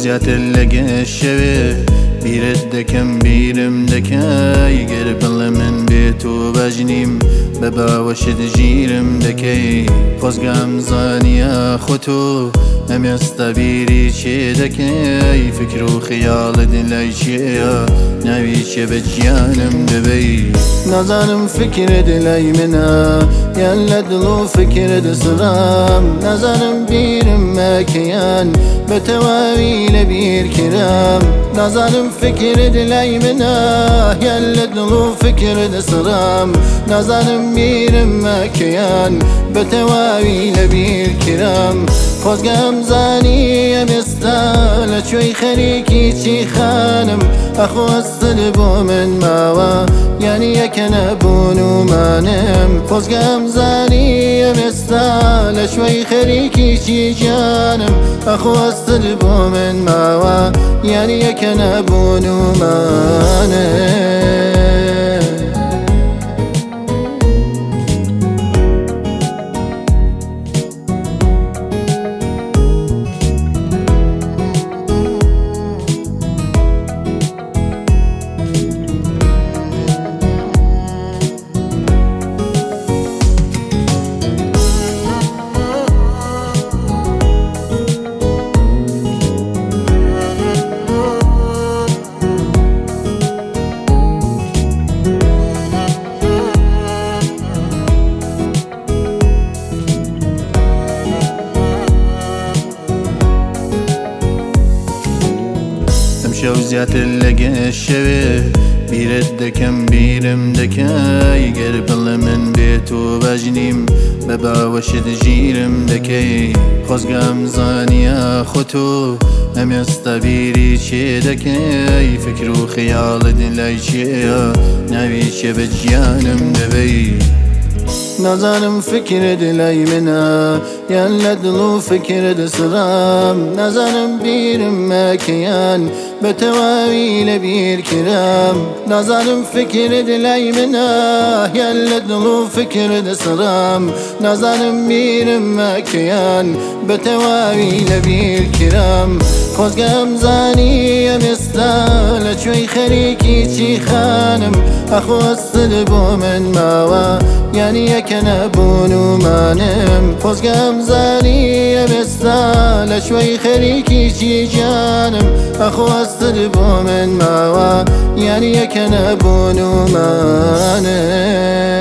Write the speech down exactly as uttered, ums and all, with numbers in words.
زیاتر لەگەشەوێ بیرت دەکەم بیرم دەکەی گەر بڵێ من بێت و بەژنیم بە باوەشت ژیرم دەکەی خۆزگام زانیە خۆ تۆ ئەمێستا بیری چێ دەکەی فکر و خەیاڵت لای چێیە ناوی چێ بە گیانم دەبەی نازانم فکرت لای منە یان لە دڵ و فکرت سڕام نازانم بیرم مەکەیان بە تەواوی لە بیر کرام نازانم فکرت لای منە یان لە دڵ و فکرت سڕام نازانم بیرم مەکەیان بە تەواوی لە بیر کرام خۆزگام زانی ئەمێستا لە کوێی خەریکی چی خانم ئەخۆستت بۆ من ماوە یانی یەکە نەبوون و مانم خۆزگام زانی ئەمێستا لە شوێی خەریکی چی جانم ئەخۆستت بۆ من ماوە یانی یەکە نەبوون و مانم شەو زیاتر لەگەشەوێ بیرت دەکەم بیرم دەکەی گەر بڵێ من بێت و بەژنیم بە باوەشت ژیرم دەکەی خۆزگام زانیە خۆ تۆ ئەمێستا بیری چێ دەکەی فکر و خەیاڵت لای چێیە ناوی چێ بە گیانم دەبەی نازانم فکرت لای منە یان لە دڵ و فکرت سڕام نازانم بیرم مەکەیان بە تەواوی لە بیر کرام نازانم فکرت لای منە یان لە دڵ و فکرت سڕام نازانم بیرم مەکەیان بە تەواوی لە بیر کرام خۆزگام زانی ئەمێستا لە کوێی خەریکی چی خانم ئەخۆستت بۆ من ماوە یانی یەکە نەبوون و مانم خۆزگام زانی ئەمێستا لە شوێی خەریکی چی جانم ئەخۆستت بۆ من ماوە یانی یەکە نەبوون و مانم